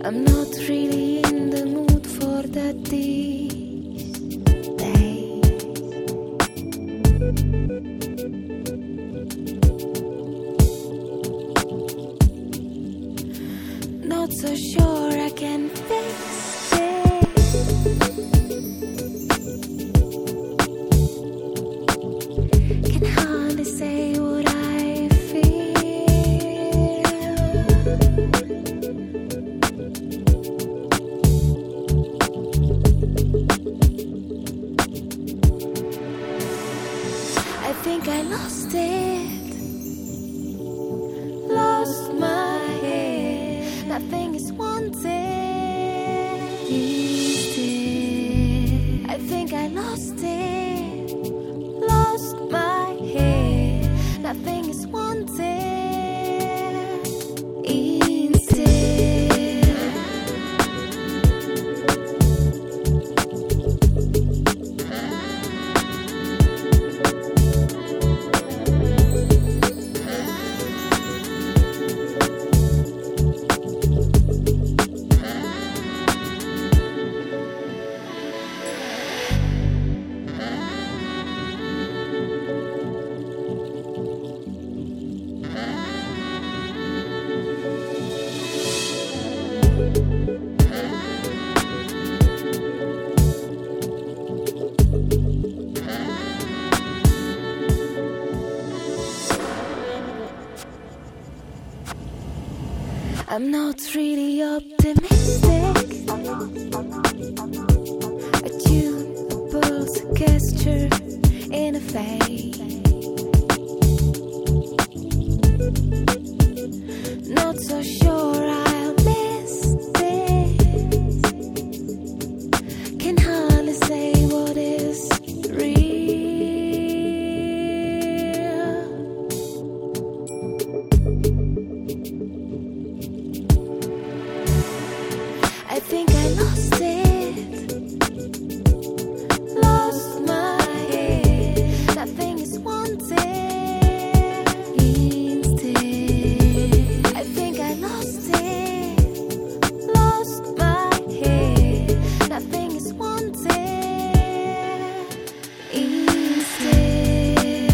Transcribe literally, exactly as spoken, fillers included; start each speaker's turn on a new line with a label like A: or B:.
A: I'm not really in the mood for that these days. Not so sure I can fix it. Can hardly say what I feel. I think I lost it, lost my head. Nothing is wanted. Instead, I think I lost it, lost my head. Nothing is wanted. Instead, I'm not really optimistic. A tune, a pulse, a gesture in a fade. Not so sure I'll miss this. Can hardly say what is real. I think I lost it, lost my head. Nothing is wanted. Instead, I think I lost it, lost my head. Nothing is wanted. Instead,